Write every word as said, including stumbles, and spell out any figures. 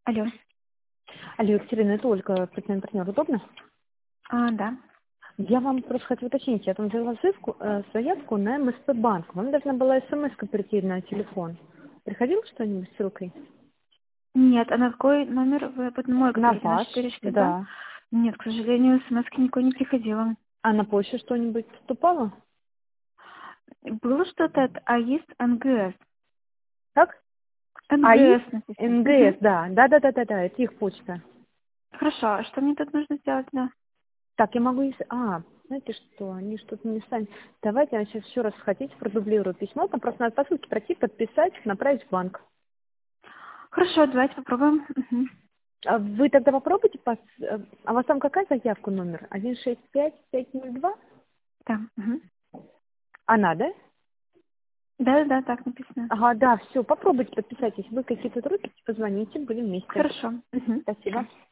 Алло. Алло, Екатерина, это Ольга, партнер, партнер. Удобно? А, да. Я вам просто хочу уточнить. Я там взяла заявку, э, заявку на эм эс пэ банк. Вам должна была смс-ка прийти на телефон. Приходило что-нибудь с ссылкой? Нет, а на какой номер вы под мой, На который на ваш, четыре четыре два? да. Нет, к сожалению, смс никакой не приходило. А на почту что-нибудь поступало? Было что-то, от- а есть эн гэ эс. Так? А есть эн гэ эс написано. эн гэ эс, Мгм. да. Да-да-да-да-да, это их почта. Хорошо, а что мне тут нужно сделать, да? Так, я могу... ес- А, знаете что, они что-то не станут. Давайте я сейчас еще раз хотите, продублирую письмо. Там просто надо по ссылке пройти, подписать, направить в банк. Хорошо, давайте попробуем. Мгм. А вы тогда попробуйте, пос- э, а у вас там какая заявка номер? один шесть пять пять ноль два? Да. Мгм. Она, да? Да, да, так написано. Ага, да, все, попробуйте подписать. Если вы какие-то трудности, позвоните, будем вместе. Хорошо. Мгм. Всё. Спасибо.